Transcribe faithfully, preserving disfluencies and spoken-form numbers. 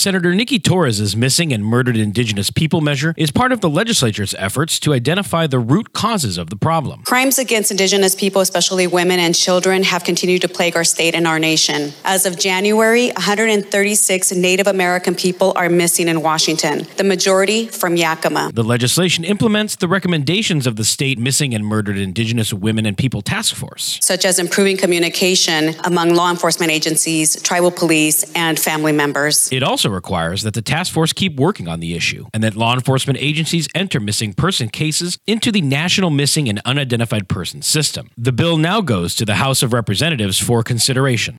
Senator Nikki Torres' Missing and Murdered Indigenous People measure is part of the legislature's efforts to identify the root causes of the problem. Crimes against Indigenous people, especially women and children, have continued to plague our state and our nation. As of January, one hundred thirty-six Native American people are missing in Washington, the majority from Yakima. The legislation implements the recommendations of the State Missing and Murdered Indigenous Women and People Task Force, such as improving communication among law enforcement agencies, tribal police, and family members. It also requires that the task force keep working on the issue and that law enforcement agencies enter missing person cases into the National Missing and Unidentified Persons System. The bill now goes to the House of Representatives for consideration.